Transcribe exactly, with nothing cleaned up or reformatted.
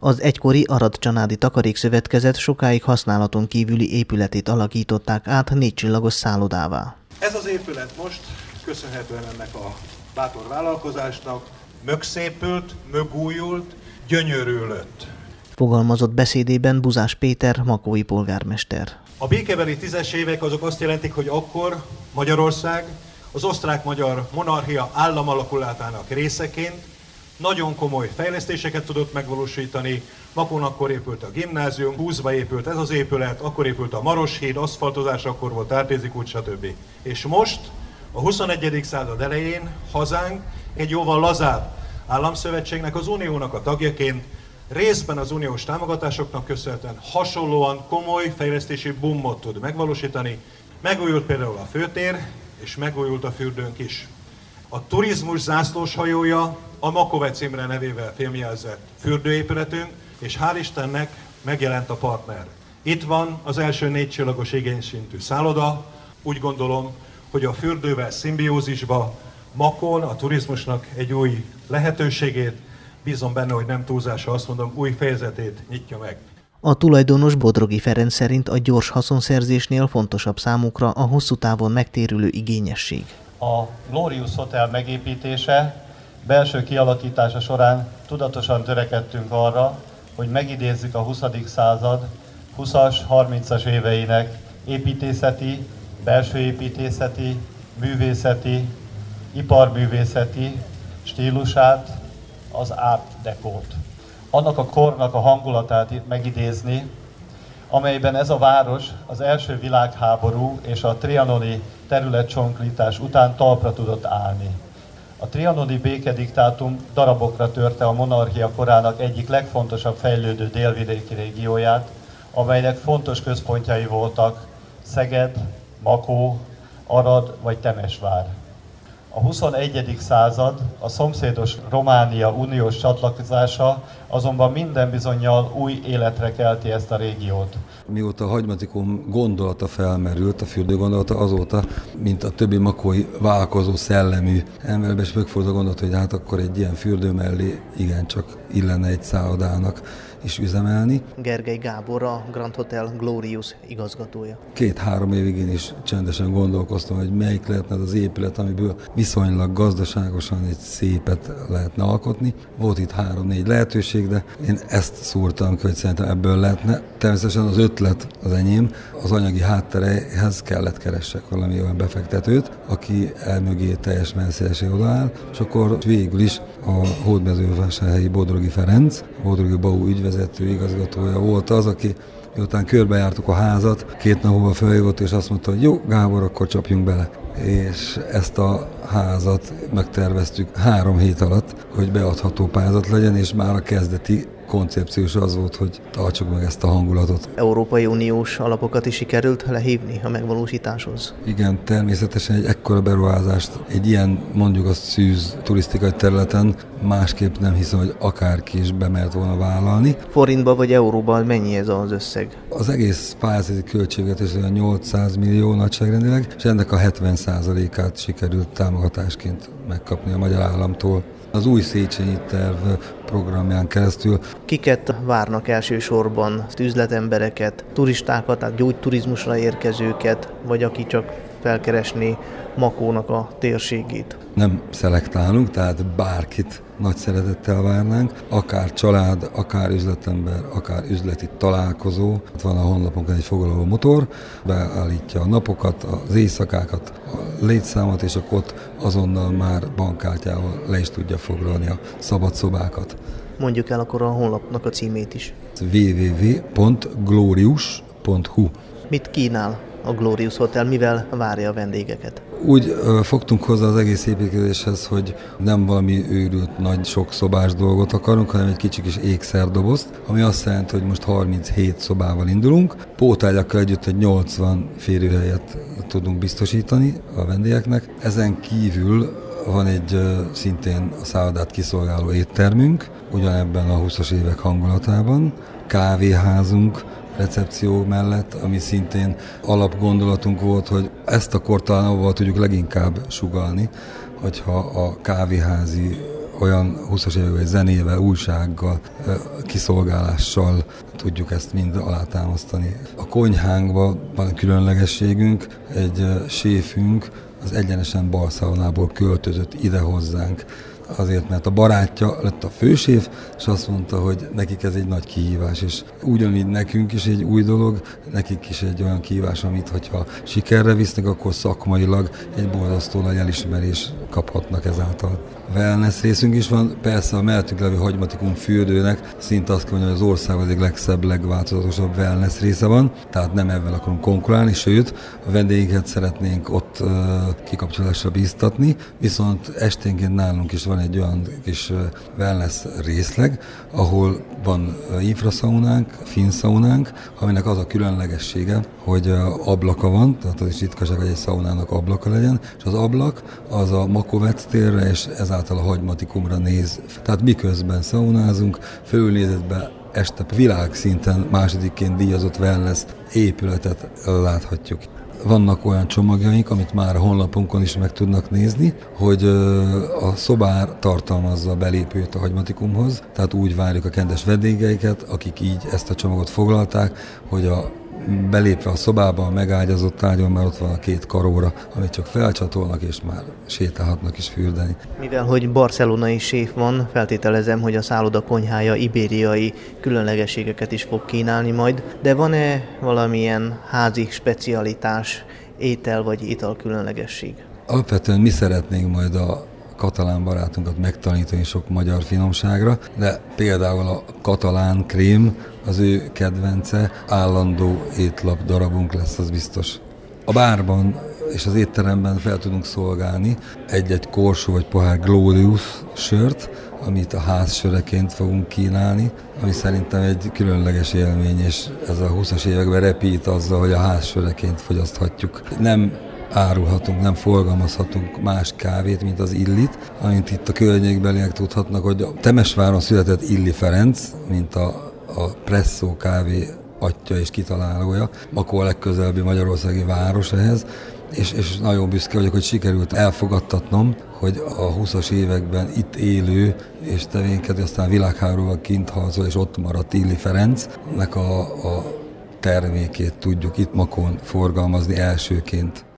Az egykori Arad-Csanádi Takarékszövetkezet sokáig használaton kívüli épületét alakították át négycsillagos szállodává. Ez az épület most, köszönhetően ennek a bátor vállalkozásnak, mögszépült, mögújult, gyönyörülött. Fogalmazott beszédében Buzás Péter, makói polgármester. A békebeli tízes évek azok azt jelentik, hogy akkor Magyarország az osztrák-magyar monarchia államalakulátának részeként nagyon komoly fejlesztéseket tudott megvalósítani. Makón akkor épült a gimnázium, húszba épült ez az épület, akkor épült a Maroshíd, aszfaltozás, akkor volt Árpézi kút, stb. És most, a huszonegyedik század elején hazánk egy jóval lazább államszövetségnek, az Uniónak a tagjaként, részben az uniós támogatásoknak köszönhetően hasonlóan komoly fejlesztési boomot tud megvalósítani. Megújult például a főtér, és megújult a fürdőnk is. A turizmus zászlóshajója a Makovec Imre nevével filmjelzett fürdőépületünk, és hál' Istennek megjelent a partner. Itt van az első négycsillagos igényszintű szálloda. Úgy gondolom, hogy a fürdővel szimbiózisba Makón a turizmusnak egy új lehetőségét, bízom benne, hogy nem túlzása, azt mondom, új fejezetét nyitja meg. A tulajdonos Bodrogi Ferenc szerint a gyors haszonszerzésnél fontosabb számukra a hosszú távon megtérülő igényesség. A Glorious Hotel megépítése, belső kialakítása során tudatosan törekedtünk arra, hogy megidézzük a huszadik század huszas, harmincas éveinek építészeti, belső építészeti, művészeti, iparművészeti stílusát, az Art Decót. Annak a kornak a hangulatát megidézni, amelyben ez a város az első világháború és a trianoni területcsonkítás után talpra tudott állni. A trianoni békediktátum darabokra törte a monarchia korának egyik legfontosabb fejlődő délvidéki régióját, amelynek fontos központjai voltak Szeged, Makó, Arad vagy Temesvár. A huszonegyedik század, a szomszédos Románia uniós csatlakozása azonban minden bizonnyal új életre kelti ezt a régiót. Mióta a hagymatikum gondolata felmerült, a fürdő gondolata, azóta, mint a többi makói vállalkozó szellemű emberbe is megfordul a gondolat, hogy hát akkor egy ilyen fürdő mellé igencsak illene egy szállodának is üzemelni. Gergely Gábor, a Grand Hotel Glorious igazgatója. Két-három évig én is csendesen gondolkoztam, hogy melyik lehetne az épület, amiből viszonylag gazdaságosan egy szépet lehetne alkotni. Volt itt három-négy lehetőség, de én ezt szúrtam ki, hogy szerintem ebből lehetne. Természetesen az ötlet az enyém, az anyagi hátterehez kellett keressek valami olyan befektetőt, aki elmögé teljes messzélesé odaáll, és akkor végül is a hódmezővásárhelyi Bodrogi Ferenc, Bodrogi Bau ügyvezető igazgatója volt az, aki miután körbejártuk a házat, két nap múlva feljött, és azt mondta, hogy jó, Gábor, akkor csapjunk bele. És ezt a házat megterveztük három hét alatt, hogy beadható pályázat legyen, és már a kezdeti koncepciós az volt, hogy tartsuk meg ezt a hangulatot. Európai Uniós alapokat is sikerült lehívni a megvalósításhoz? Igen, természetesen egy ekkora beruházást egy ilyen, mondjuk azt szűz turisztikai területen másképp nem hiszem, hogy akárki is bemert volna vállalni. Forintba vagy euróban mennyi ez az összeg? Az egész pályázati költségvetés olyan nyolcszáz millió nagyságrendileg, és ennek a hetven százalékát sikerült támogatásként megkapni a magyar államtól. Az új Széchenyi terv programján keresztül. Kiket várnak elsősorban? Üzletembereket, turistákat, tehát gyógyturizmusra érkezőket, vagy aki csak felkeresni Makónak a térségét? Nem szelektálunk, tehát bárkit nagy szeretettel várnánk, akár család, akár üzletember, akár üzleti találkozó. Van a honlapunkon egy foglaló motor, beállítja a napokat, az éjszakákat, a létszámot, és akkor ott azonnal már bankkártyával le is tudja foglalni a szabad szobákat. Mondjuk el akkor a honlapnak a címét is. double-u double-u double-u pont glorious pont hu. Mit kínál a Glorious Hotel, mivel várja a vendégeket? Úgy ö, fogtunk hozzá az egész építkezéshez, hogy nem valami őrült nagy sok szobás dolgot akarunk, hanem egy kicsi kis ékszerdobozt, ami azt jelenti, hogy most harminchét szobával indulunk. Pótágyakkal együtt egy nyolcvan férőhelyet tudunk biztosítani a vendégeknek. Ezen kívül van egy ö, szintén a szállodát kiszolgáló éttermünk, ugyanebben a huszas évek hangulatában, kávéházunk, recepció mellett, ami szintén alapgondolatunk volt, hogy ezt a kort talán avval tudjuk leginkább sugallni, hogyha a kávéházi olyan húszas években zenével, újsággal, kiszolgálással tudjuk ezt mind alátámasztani. A konyhánkban van különlegességünk, egy séfünk az egyenesen Barcelonából költözött ide hozzánk. Azért, mert a barátja lett a főséf, és azt mondta, hogy nekik ez egy nagy kihívás, és ugyanígy nekünk is egy új dolog, nekik is egy olyan kihívás, amit hogyha sikerre visznek, akkor szakmailag egy borzasztó nagy elismerés kaphatnak ezáltal. Wellness részünk is van, persze a mellettünk levő hagymatikum fürdőnek szinte azt kell mondani, hogy az ország egyik legszebb, legváltozatosabb wellness része van, tehát nem ebben akarunk konkurálni, sőt, a vendégeket szeretnénk ott uh, kikapcsolásra bíztatni, viszont esténként nálunk is van egy olyan kis wellness részleg, ahol van infraszaunánk, finszaunánk, aminek az a különlegessége, hogy ablaka van, tehát az is ritkaság, hogy egy szaunának ablaka legyen, és az ablak az a Makovec térre, és ezáltal a hagymatikumra néz. Tehát miközben szaunázunk, fölnézetben este világszinten másodikként díjazott wellness épületet láthatjuk. Vannak olyan csomagjaink, amit már a honlapunkon is meg tudnak nézni, hogy a szobár tartalmazza a belépőt a hagymatikumhoz, tehát úgy várjuk a kedves vendégeiket, akik így ezt a csomagot foglalták, hogy a belépve a szobába, a megágyazott ágyon már ott van a két karóra, amit csak felcsatolnak, és már sétálhatnak is fürdeni. Mivel, hogy barcelonai séf van, feltételezem, hogy a szálloda konyhája ibériai különlegességeket is fog kínálni majd, de van-e valamilyen házi specialitás, étel vagy ital különlegesség? Alapvetően mi szeretnénk majd a katalán barátunkat megtanítani sok magyar finomságra, de például a katalán krém az ő kedvence, állandó étlap darabunk lesz, az biztos. A bárban és az étteremben fel tudunk szolgálni egy-egy korsó vagy pohár Glorious sört, amit a házsöreként fogunk kínálni, ami szerintem egy különleges élmény, és ez a húszas években repít azzal, hogy a házsöreként fogyaszthatjuk. Nem árulhatunk, nem forgalmazhatunk más kávét, mint az Illit, amint itt a környékbeliek tudhatnak, hogy a Temesváron született Illi Ferenc, mint a, a presszó kávé atya és kitalálója, akkor a legközelebbi magyarországi város ehhez, és, és nagyon büszke vagyok, hogy sikerült elfogadtatnom, hogy a húszas években itt élő és tevékenykedő, aztán világháborúban kint harcol, és ott maradt Illi Ferencnek a, a termékét tudjuk itt Makón forgalmazni elsőként.